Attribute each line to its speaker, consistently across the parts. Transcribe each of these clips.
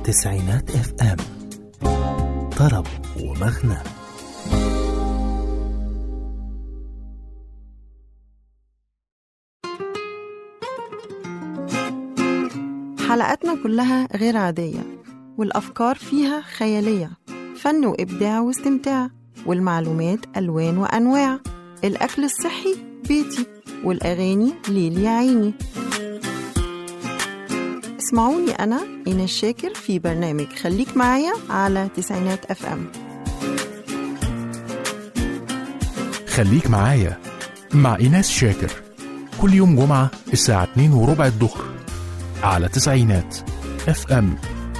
Speaker 1: تسعينات اف ام طرب ومغنى.
Speaker 2: حلقاتنا كلها غير عادية، والأفكار فيها خيالية، فن وإبداع واستمتاع، والمعلومات ألوان وأنواع، الأكل الصحي بيتي، والأغاني ليل يا عيني. اسمعوني أنا إيناس شاكر في برنامج خليك معايا على تسعينات اف ام.
Speaker 3: خليك معايا مع إيناس شاكر كل يوم جمعة الساعة 2:15 الظهر على تسعينات اف ام.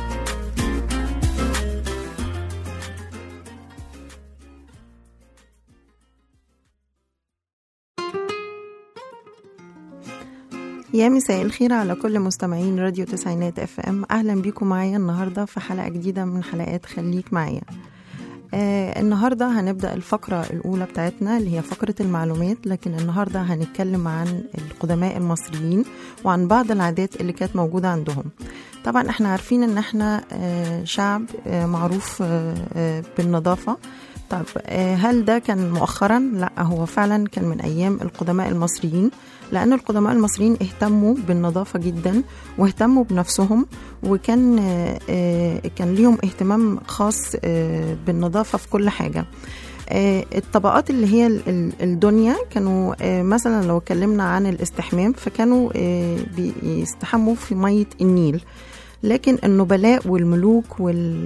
Speaker 2: يا مساء الخير على كل مستمعين راديو تسعينات اف ام. اهلا بيكم معايا النهارده في حلقه جديده من حلقات خليك معايا. النهارده هنبدا الفقره الاولى بتاعتنا اللي هي فقره المعلومات، لكن النهارده هنتكلم عن القدماء المصريين وعن بعض العادات اللي كانت موجوده عندهم. طبعا احنا عارفين ان احنا شعب معروف بالنظافه. طب هل ده كان مؤخرا؟ لا، هو فعلا كان من ايام القدماء المصريين، لأن القدماء المصريين اهتموا بالنظافة جدا واهتموا بنفسهم، وكان كان ليهم اهتمام خاص بالنظافة في كل حاجة. الطبقات اللي هي الدنيا كانوا مثلا لو اتكلمنا عن الاستحمام فكانوا بيستحموا في مية النيل، لكن النبلاء والملوك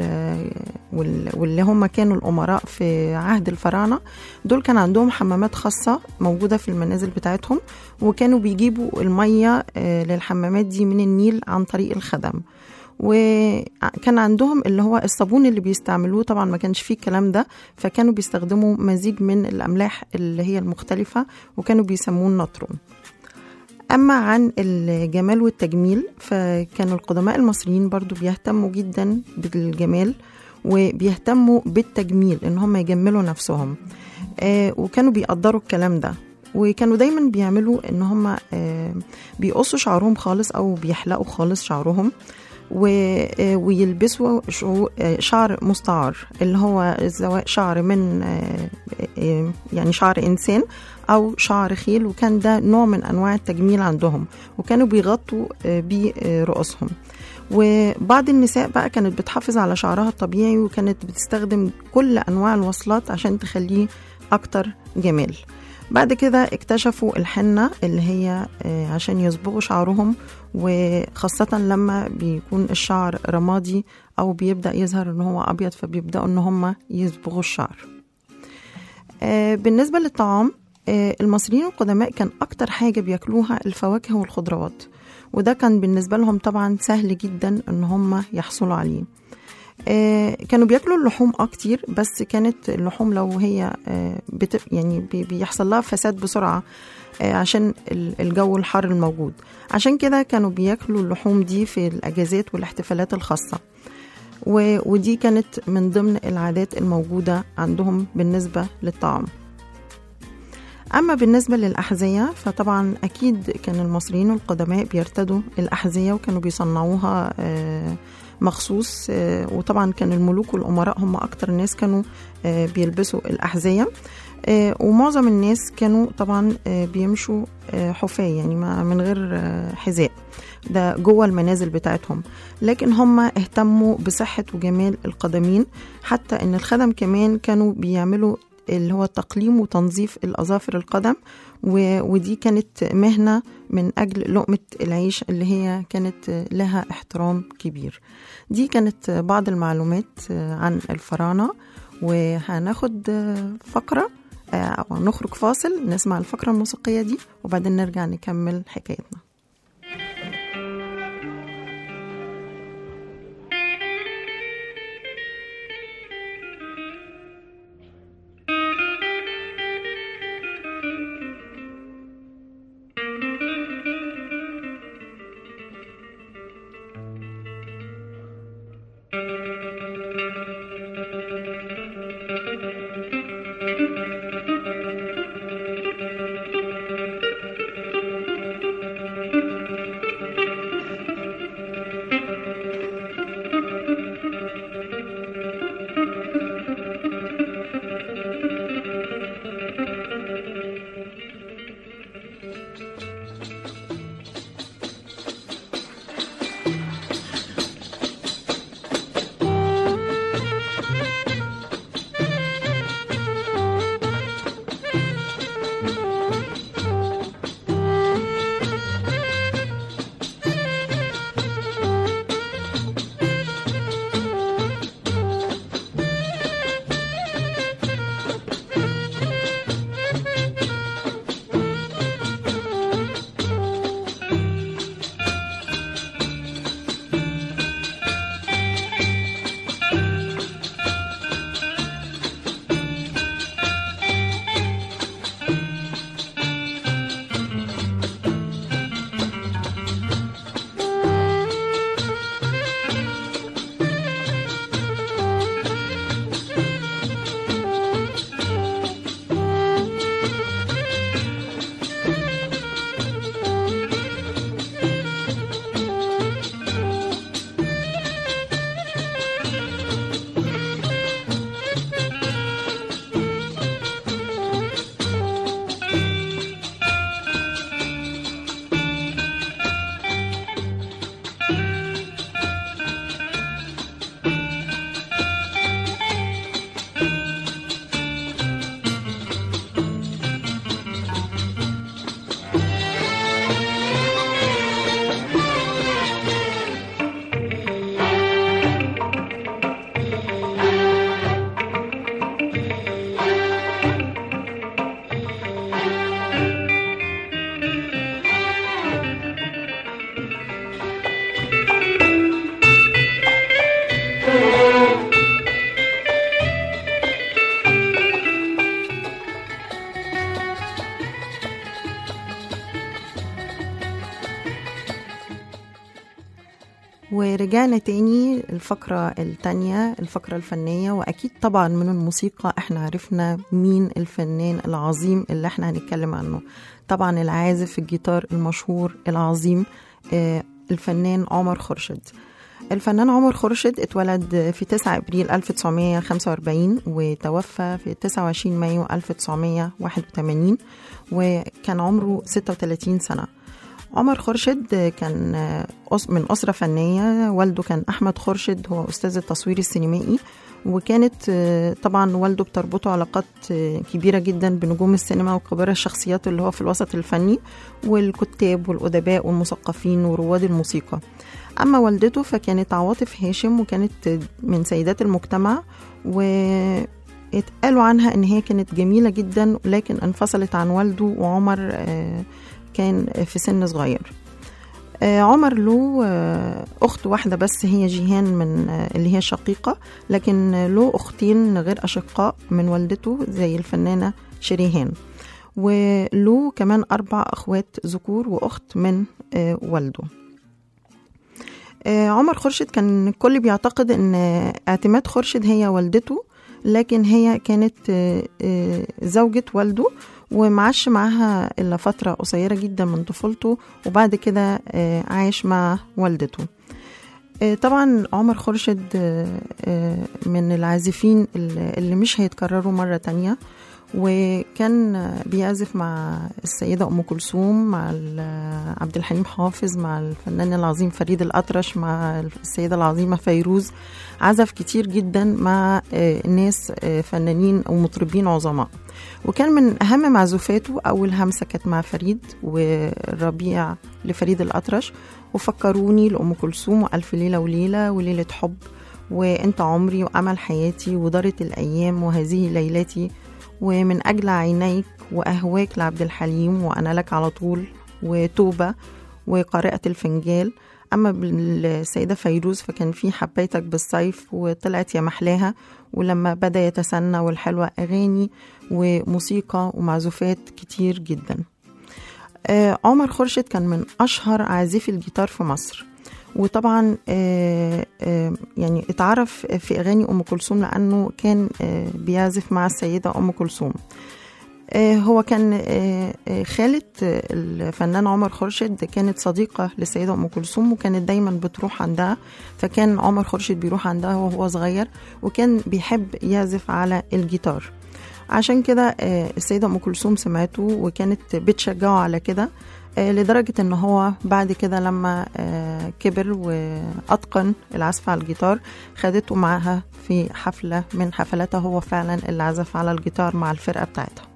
Speaker 2: واللي هم كانوا الأمراء في عهد الفراعنة دول كان عندهم حمامات خاصة موجودة في المنازل بتاعتهم، وكانوا بيجيبوا المية للحمامات دي من النيل عن طريق الخدم. وكان عندهم اللي هو الصابون اللي بيستعملوه، طبعا ما كانش فيه الكلام ده، فكانوا بيستخدموا مزيج من الأملاح اللي هي المختلفة وكانوا بيسموه النطرون. أما عن الجمال والتجميل فكانوا القدماء المصريين برضو بيهتموا جدا بالجمال وبيهتموا بالتجميل، إن هم يجملوا نفسهم، وكانوا بيقدروا الكلام ده، وكانوا دايما بيعملوا إن هم بيقصوا شعرهم خالص أو بيحلقوا خالص شعرهم، ويلبسوا شعر مستعار اللي هو سواء شعر من يعني شعر إنسان أو شعر خيل، وكان ده نوع من أنواع التجميل عندهم، وكانوا بيغطوا برؤوسهم. وبعض النساء بقى كانت بتحافظ على شعرها الطبيعي، وكانت بتستخدم كل أنواع الوصلات عشان تخليه أكتر جمال. بعد كده اكتشفوا الحنة اللي هي عشان يصبغوا شعرهم، وخاصة لما بيكون الشعر رمادي أو بيبدأ يظهر إن هو أبيض فبيبدأوا إن هم يصبغوا الشعر. بالنسبة للطعام، المصريين القدماء كان أكتر حاجة بيأكلوها الفواكه والخضروات، وده كان بالنسبة لهم طبعا سهل جدا إن هم يحصلوا عليه. كانوا بيأكلوا اللحوم أكتر، بس كانت اللحوم لو هي يعني بيحصل لها فساد بسرعة عشان الجو الحار الموجود، عشان كده كانوا بيأكلوا اللحوم دي في الأجازات والاحتفالات الخاصة، ودي كانت من ضمن العادات الموجودة عندهم بالنسبة للطعام. أما بالنسبة للأحذية فطبعا أكيد كان المصريين القدماء بيرتدوا الأحذية وكانوا بيصنعوها مخصوص، وطبعا كان الملوك والأمراء هم أكتر الناس كانوا بيلبسوا الأحذية، ومعظم الناس كانوا طبعا بيمشوا حفاة يعني من غير حذاء، ده جوه المنازل بتاعتهم، لكن هم اهتموا بصحة وجمال القدمين، حتى ان الخدم كمان كانوا بيعملوا اللي هو تقليم وتنظيف الأظافر القدم، ودي كانت مهنة من أجل لقمة العيش اللي هي كانت لها احترام كبير. دي كانت بعض المعلومات عن الفراعنة، وهناخد فقرة أو نخرج فاصل نسمع الفقرة الموسيقية دي، وبعدين نرجع نكمل حكايتنا. ورجعنا تاني الفقرة التانية، الفقرة الفنية. وأكيد طبعا من الموسيقى احنا عرفنا مين الفنان العظيم اللي احنا هنتكلم عنه. طبعا العازف الجيتار المشهور العظيم الفنان عمر خورشيد. الفنان عمر خورشيد اتولد في 9 أبريل 1945 وتوفى في 29 مايو 1981 وكان عمره 36 سنة. عمر خورشيد كان من أسرة فنية. والده كان أحمد خورشيد، هو أستاذ التصوير السينمائي، وكانت طبعا والده بتربطه علاقات كبيرة جدا بنجوم السينما وكبار الشخصيات اللي هو في الوسط الفني والكتاب والأدباء والمثقفين ورواد الموسيقى. أما والدته فكانت عواطف هاشم، وكانت من سيدات المجتمع، واتقالوا عنها إن هي كانت جميلة جدا، لكن انفصلت عن والده وعمر كان في سن صغير. عمر له أخت واحدة بس، هي جيهان من اللي هي شقيقة، لكن له أختين غير أشقاء من والدته زي الفنانة شريهان، وله كمان 4 أخوات ذكور وأخت من والده. عمر خورشيد كان الكل بيعتقد أن اعتماد خورشيد هي والدته، لكن هي كانت زوجة والده ومعاش معها إلا فترة قصيرة جدا من طفولته، وبعد كده عايش مع والدته. طبعا عمر خورشيد من العازفين اللي مش هيتكرروا مرة تانية، وكان بيعزف مع السيدة أم كلثوم، مع عبد الحليم حافظ، مع الفنان العظيم فريد الأطرش، مع السيدة العظيمة فيروز. عزف كتير جدا مع ناس فنانين أو مطربين عظماء. وكان من أهم معزوفاته أول همسة كانت مع فريد، والربيع لفريد الأطرش، وفكروني لأم كلثوم، وألف ليلة وليلة، وليلة حب، وأنت عمري، وأمل حياتي، ودارت الأيام، وهذه ليلتي، ومن أجل عينيك، وأهواك لعبد الحليم، وأنا لك على طول، وتوبة، وقارئة الفنجال. أما بالسيدة فيروز فكان في حبيتك بالصيف، وطلعت يا محلاها، ولما بدأ يتسنى، والحلوة أغاني وموسيقى ومعزوفات كتير جدا. عمر خورشيد كان من أشهر عازفي الجيتار في مصر، وطبعا يعني اتعرف في أغاني أم كلثوم لأنه كان بيعزف مع السيدة أم كلثوم. هو كان خالة الفنان عمر خورشيد كانت صديقة للسيدة أم كلثوم، وكانت دايما بتروح عندها، فكان عمر خورشيد بيروح عندها وهو صغير، وكان بيحب يعزف على الجيتار. عشان كده السيدة أم كلثوم سمعته وكانت بتشجعه على كده، لدرجة ان هو بعد كده لما كبر وأتقن العزف على الجيتار خدته معها في حفلة من حفلاتها، هو فعلا اللي عزف على الجيتار مع الفرقة بتاعتها.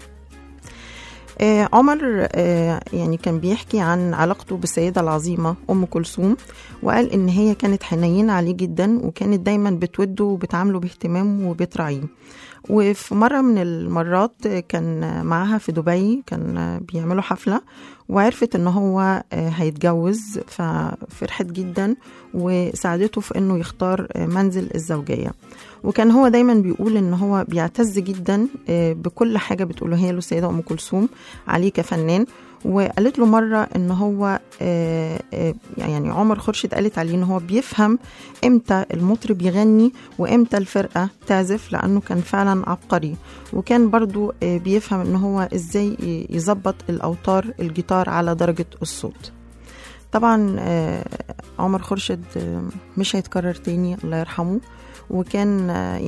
Speaker 2: عمر يعني كان بيحكي عن علاقته بالسيدة العظيمة أم كلثوم، وقال إن هي كانت حنينة عليه جدا، وكانت دايما بتوده وبتعامله باهتمام وبتراعيه. وفي مرة من المرات كان معها في دبي، كان بيعملوا حفلة، وعرفت إن هو هيتجوز، ففرحت جدا وساعدته في إنه يختار منزل الزوجية. وكان هو دايما بيقول إن هو بيعتز جدا بكل حاجة بتقولها له السيدة أم كلثوم عليه كفنان. وقالت له مرة إن هو يعني عمر خورشيد قالت عليه إن هو بيفهم إمتى المطرب يغني وإمتى الفرقة تعزف، لأنه كان فعلا عبقري، وكان برضو بيفهم إن هو إزاي يظبط الأوتار الجيتار على درجة الصوت. طبعا عمر خورشيد مش هيتكرر تاني، الله يرحمه، وكان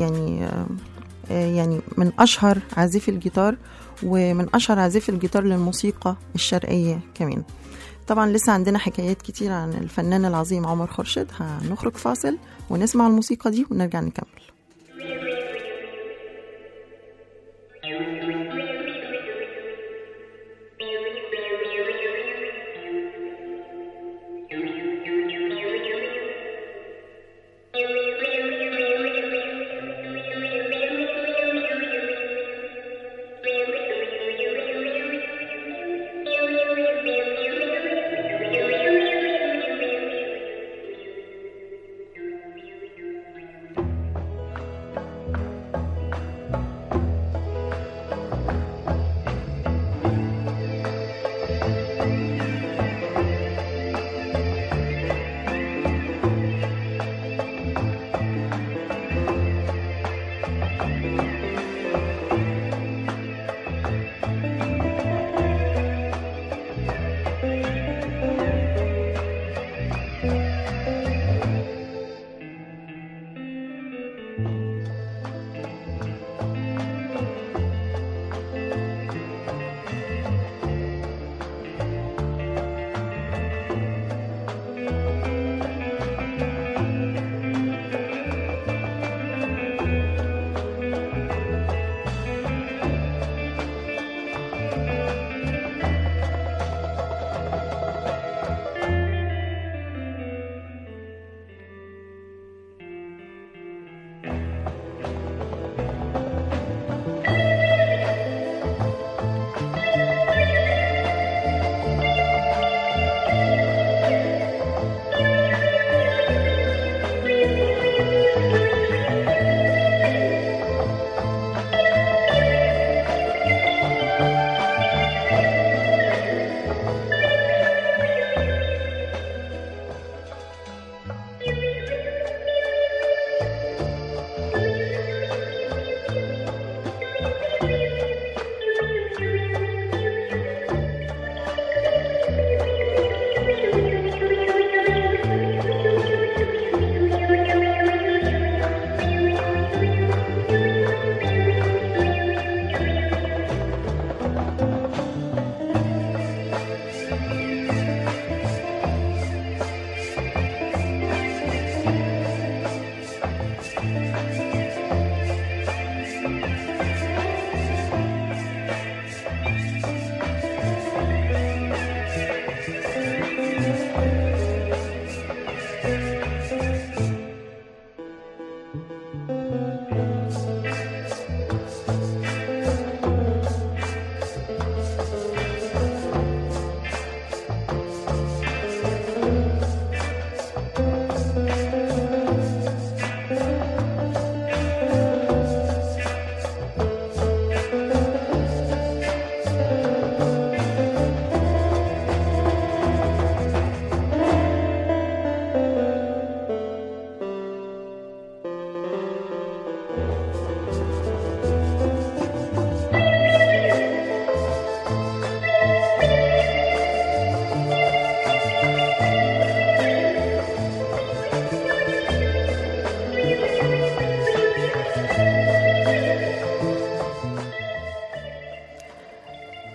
Speaker 2: يعني من أشهر عازفي الجيتار، ومن أشهر عازفي الجيتار للموسيقى الشرقية كمان. طبعا لسه عندنا حكايات كتير عن الفنان العظيم عمر خورشيد. هنخرج فاصل ونسمع الموسيقى دي ونرجع نكمل.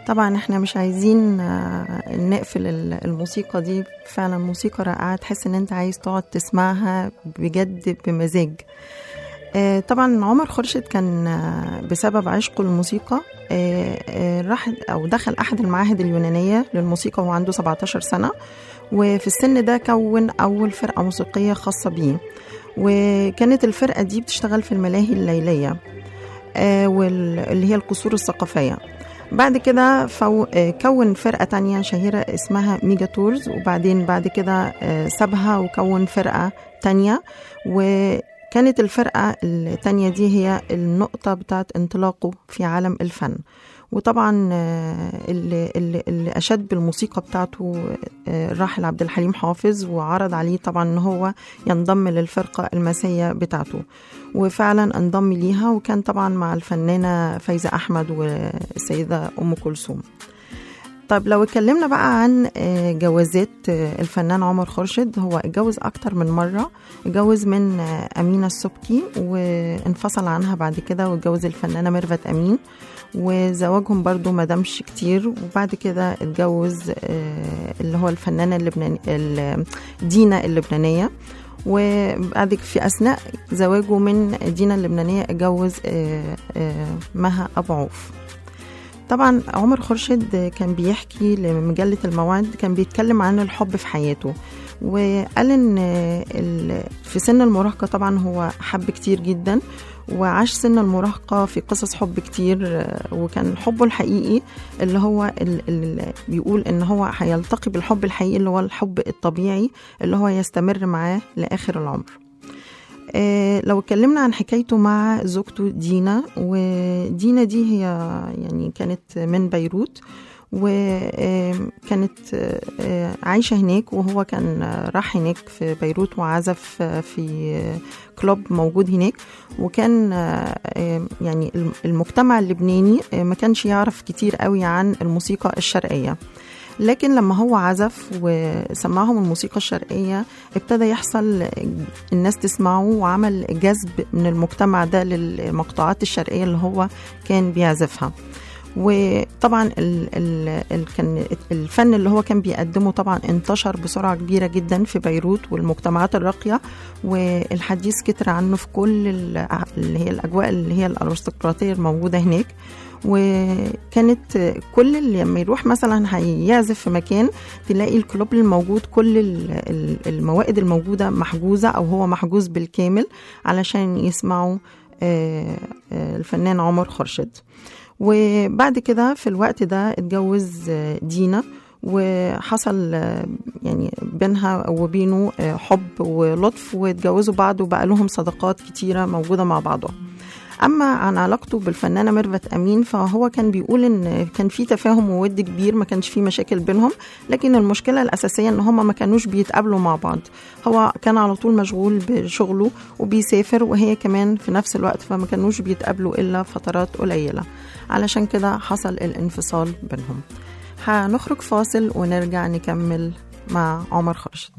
Speaker 2: طبعا احنا مش عايزين نقفل الموسيقى دي، فعلا موسيقى رائعة، تحس ان انت عايز تقعد تسمعها بجد بمزاج. طبعا عمر خورشيد كان بسبب عشقه الموسيقى راح أو دخل أحد المعاهد اليونانية للموسيقى وهو عنده 17 سنة، وفي السن ده كون أول فرقة موسيقية خاصة بيه، وكانت الفرقة دي بتشتغل في الملاهي الليلية واللي هي القصور الثقافية. بعد كده كون فرقة تانية شهيرة اسمها ميجا تورز، وبعدين بعد كده سابها وكون فرقة تانية، وكانت الفرقة التانية دي هي النقطة بتاعت انطلاقه في عالم الفن. وطبعا اللي أشد بالموسيقى بتاعته الراحل عبد الحليم حافظ، وعرض عليه طبعا ان هو ينضم للفرقة المسية بتاعته، وفعلا انضم ليها، وكان طبعا مع الفنانة فايزة أحمد والسيدة أم كلثوم. طيب لو اتكلمنا بقى عن جوازات الفنان عمر خورشيد، هو اتجوز أكتر من مرة، اتجوز من أمينة السبكي وانفصل عنها بعد كده، واتجوز الفنانة ميرفت أمين، وزواجهم برضو ما دامش كتير، وبعد كده اتجوز اللي هو الفنانة دينا اللبنانية، وبعد في أثناء زواجه من دينا اللبنانية اتجوز مها أبو عوف. طبعا عمر خورشيد كان بيحكي لمجلة الموعد، كان بيتكلم عن الحب في حياته، وقال ان في سن المراهقة طبعا هو حب كتير جدا، وعاش سن المراهقة في قصص حب كتير، وكان حبه الحقيقي اللي هو اللي بيقول ان هو هيلتقي بالحب الحقيقي اللي هو الحب الطبيعي اللي هو يستمر معاه لآخر العمر. لو اتكلمنا عن حكايته مع زوجته دينا، ودينا دي هي يعني كانت من بيروت، وكانت عايشة هناك، وهو كان راح هناك في بيروت وعزف في كلوب موجود هناك، وكان يعني المجتمع اللبناني ما كانش يعرف كتير قوي عن الموسيقى الشرقية، لكن لما هو عزف وسمعهم الموسيقى الشرقية ابتدى يحصل الناس تسمعه، وعمل جذب من المجتمع ده للمقطوعات الشرقية اللي هو كان بيعزفها. وطبعا كان الفن اللي هو كان بيقدمه طبعا انتشر بسرعة كبيرة جدا في بيروت والمجتمعات الراقية، والحديث كتر عنه في كل اللي هي الأجواء اللي هي الأرستقراطية الموجودة هناك. وكانت كل اللي لما يروح مثلا هيعزف في مكان تلاقي الكلوب الموجود كل الموائد الموجودة محجوزة أو هو محجوز بالكامل علشان يسمعوا الفنان عمر خورشيد. وبعد كده في الوقت ده اتجوز دينا، وحصل يعني بينها وبينه حب ولطف، واتجوزوا بعض وبقى لهم صداقات كتيرة موجودة مع بعضهم. أما عن علاقته بالفنانة ميرفت أمين، فهو كان بيقول إن كان في تفاهم وود كبير، ما كانش في مشاكل بينهم، لكن المشكلة الأساسية إن هما ما كانوش بيتقابلوا مع بعض، هو كان على طول مشغول بشغله وبيسافر، وهي كمان في نفس الوقت، فما كانوش بيتقابلوا إلا فترات قليلة، علشان كده حصل الانفصال بينهم. هنخرج فاصل ونرجع نكمل مع عمر خورشيد.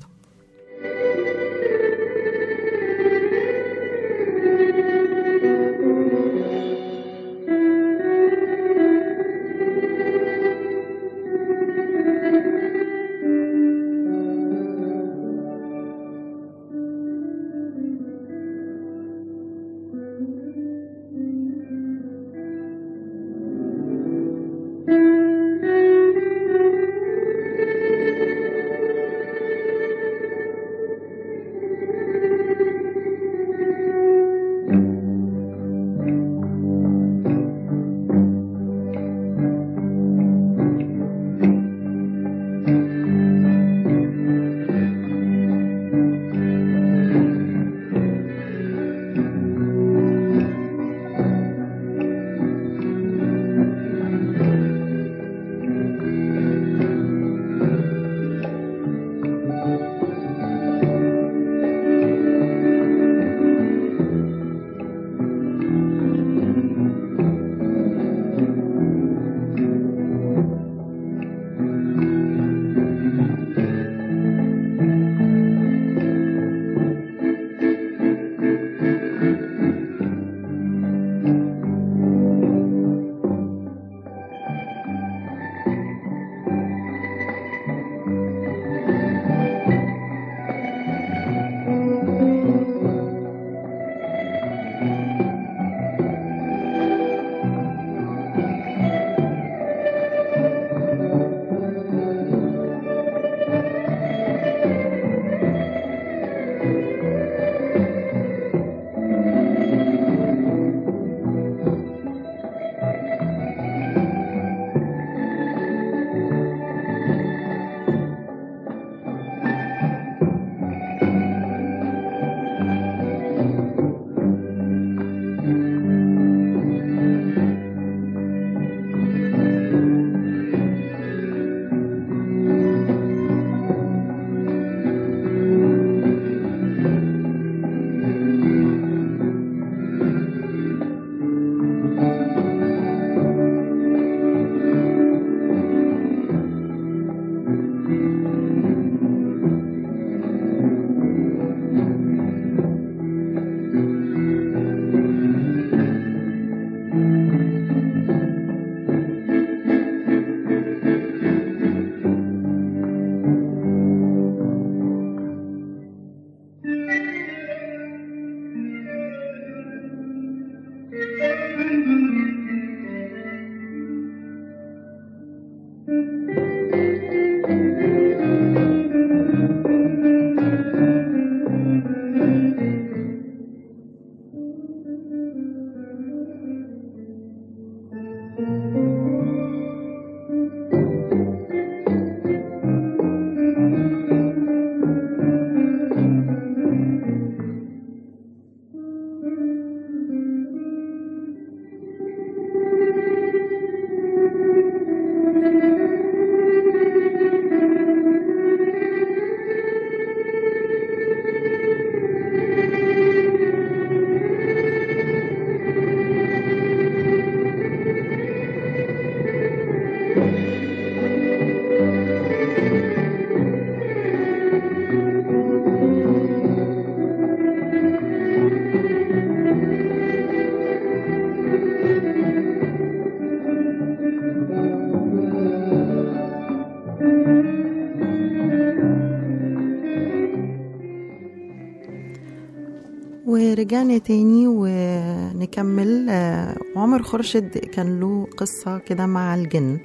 Speaker 2: ورجعنا تاني ونكمل. عمر خورشيد كان له قصة كده مع الجن.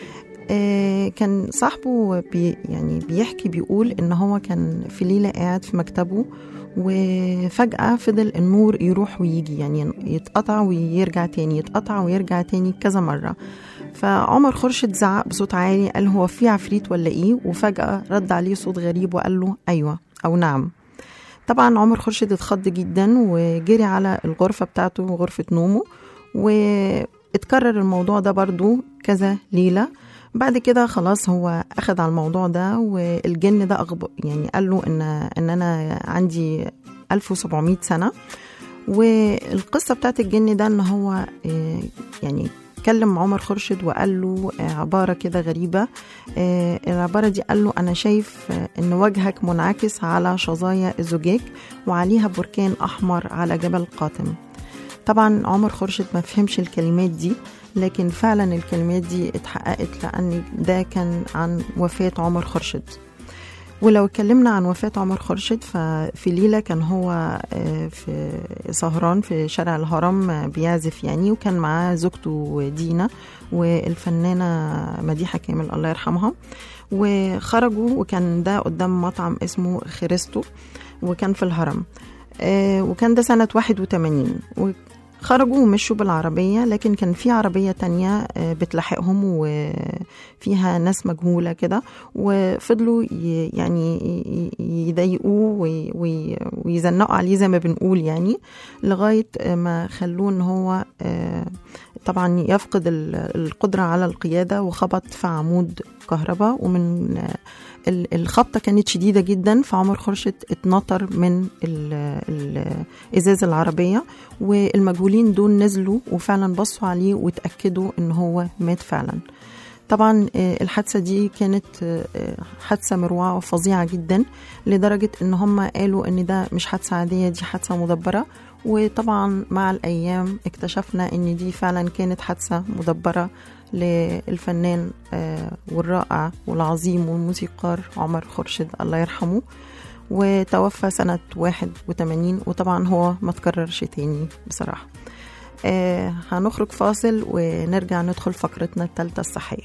Speaker 2: كان صاحبه يعني بيحكي بيقول إن هو كان في ليلة قاعد في مكتبه، وفجأة فضل النور يروح ويجي، يعني يتقطع ويرجع تاني، يتقطع ويرجع تاني كذا مرة. فعمر خورشيد زعق بصوت عالي، قال هو في عفريت ولا إيه؟ وفجأة رد عليه صوت غريب وقال له أيوة أو نعم. طبعا عمر خورشيد اتخض جدا وجري على الغرفة بتاعته، غرفة نومه، واتكرر الموضوع ده برضو كذا ليلة. بعد كده خلاص هو أخذ على الموضوع ده، والجن ده يعني قال له إن أنا عندي 1700 سنة. والقصة بتاعت الجن ده إن هو يعني كلم عمر خورشيد وقال له عبارة كده غريبة. العبارة دي قال له أنا شايف إن وجهك منعكس على شظايا الزجاج وعليها بركان أحمر على جبل قاتم. طبعا عمر خورشيد ما فهمش الكلمات دي، لكن فعلا الكلمات دي اتحققت، لأن ده كان عن وفاة عمر خورشيد. ولو اتكلمنا عن وفاة عمر خورشيد، ففي ليلة كان هو في سهران في شارع الهرم بيعزف يعني، وكان معاه زوجته دينا والفنانة مديحة كامل الله يرحمها، وخرجوا، وكان ده قدام مطعم اسمه خريستو وكان في الهرم. وكان ده سنة 81. خرجوا ومشوا بالعربية، لكن كان في عربية تانية بتلاحقهم وفيها ناس مجهولة كده، وفضلوا يعني يضايقوه ويزنقوا عليه زي ما بنقول يعني، لغاية ما خلوه ان هو طبعا يفقد القدرة على القيادة، وخبط في عمود كهرباء. ومن الخبطة كانت شديدة جدا، فعمر خورشيد اتنطر من إزاز العربية، والمجهولين دول نزلوا وفعلا بصوا عليه وتأكدوا ان هو مات فعلا. طبعا الحادثة دي كانت حادثة مروعة وفظيعة جدا، لدرجة ان هم قالوا ان ده مش حادثة عادية، دي حادثة مدبرة. وطبعا مع الأيام اكتشفنا ان دي فعلا كانت حادثة مدبرة للفنان والرائع والعظيم والموسيقار عمر خورشيد الله يرحمه، وتوفى سنة 81. وطبعا هو ما تكررش تاني بصراحة. هنخرج فاصل ونرجع ندخل فقرتنا الثالثة الصحية.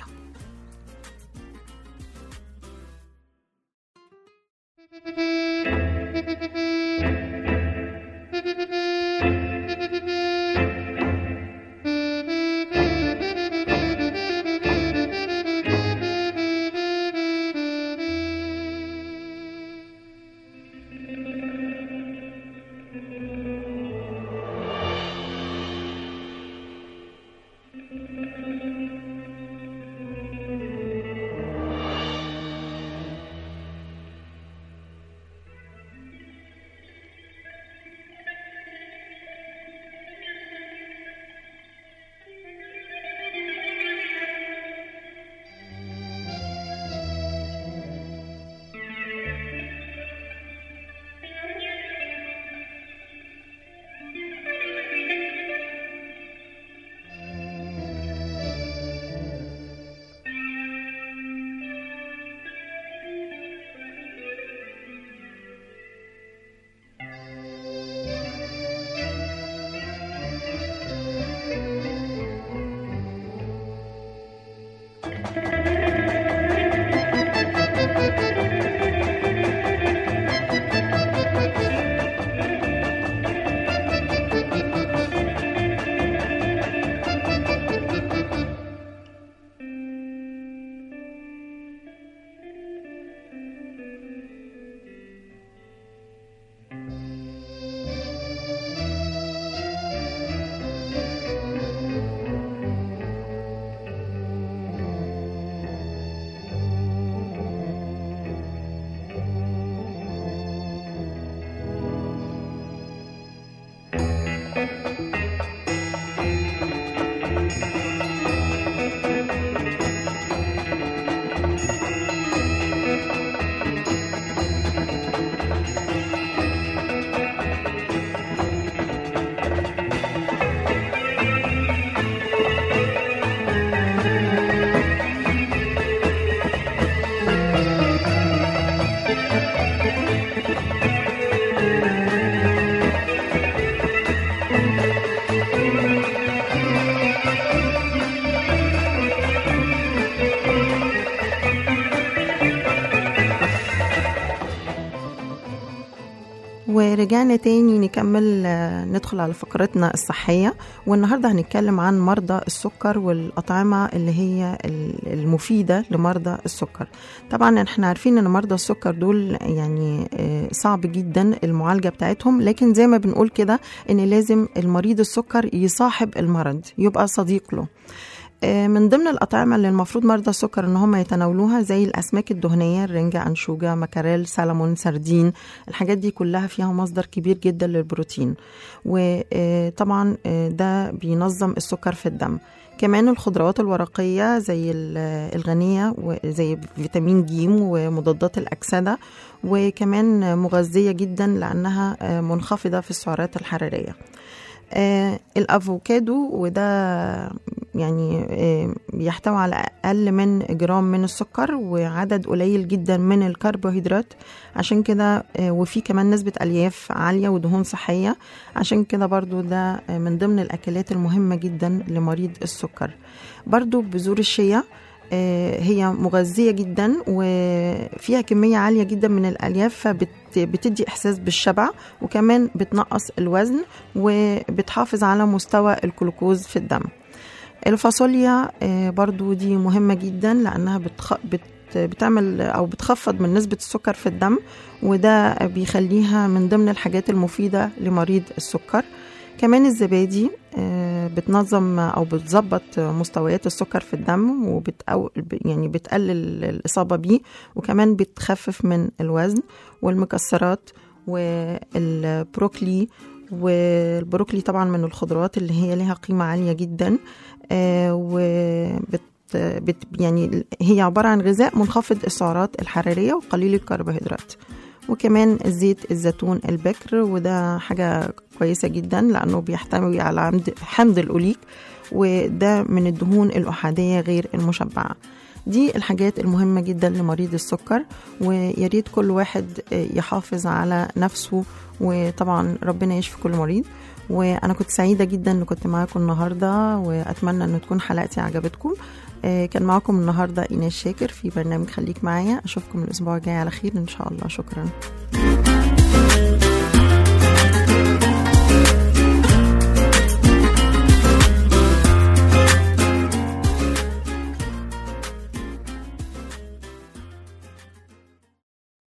Speaker 2: ورجعنا تاني نكمل ندخل على فقرتنا الصحية. والنهاردة هنتكلم عن مرضى السكر والأطعمة اللي هي المفيدة لمرضى السكر. طبعا احنا عارفين ان مرضى السكر دول يعني صعب جدا المعالجة بتاعتهم، لكن زي ما بنقول كده ان لازم المريض السكر يصاحب المرض، يبقى صديق له. من ضمن الأطعمة اللي المفروض مرضى السكر ان هم يتناولوها زي الأسماك الدهنية، الرنجة، أنشوجة، مكاريل، سالمون، سردين. الحاجات دي كلها فيها مصدر كبير جدا للبروتين، وطبعا ده بينظم السكر في الدم. كمان الخضروات الورقية زي الغنية وزي فيتامين ج ومضادات الأكسدة، وكمان مغذية جدا لأنها منخفضة في السعرات الحرارية. الأفوكادو، وده يعني بيحتوي على أقل من جرام من السكر وعدد قليل جدا من الكربوهيدرات، عشان كده وفي كمان نسبة ألياف عالية ودهون صحية، عشان كده برضو ده من ضمن الأكلات المهمة جدا لمريض السكر. برضو بذور الشيا هي مغذية جدا وفيها كمية عالية جدا من الألياف، فبتدي إحساس بالشبع، وكمان بتنقص الوزن وبتحافظ على مستوى الجلوكوز في الدم. الفاصوليا برضو دي مهمة جدا لأنها بتعمل أو بتخفض من نسبة السكر في الدم، وده بيخليها من ضمن الحاجات المفيدة لمريض السكر. كمان الزبادي بتنظم أو بتظبط مستويات السكر في الدم يعني بتقلل الإصابة بيه، وكمان بتخفف من الوزن. والمكسرات والبروكلي، والبروكلي طبعا من الخضروات اللي هي لها قيمة عالية جدا، يعني هي عبارة عن غذاء منخفض السعرات الحرارية وقليل الكربوهيدرات. وكمان زيت الزيتون البكر، وده حاجة كويسة جدا لأنه بيحتوي على حمض الأوليك، وده من الدهون الأحادية غير المشبعة. دي الحاجات المهمة جدا لمريض السكر، وياريت كل واحد يحافظ على نفسه، وطبعا ربنا يشفي كل مريض. وأنا كنت سعيدة جدا أن كنت معاكم النهاردة، وأتمنى أن تكون حلقتي عجبتكم. كان معاكم النهاردة إيناس شاكر في برنامج خليك معايا. أشوفكم الأسبوع الجاي على خير إن شاء الله. شكرا.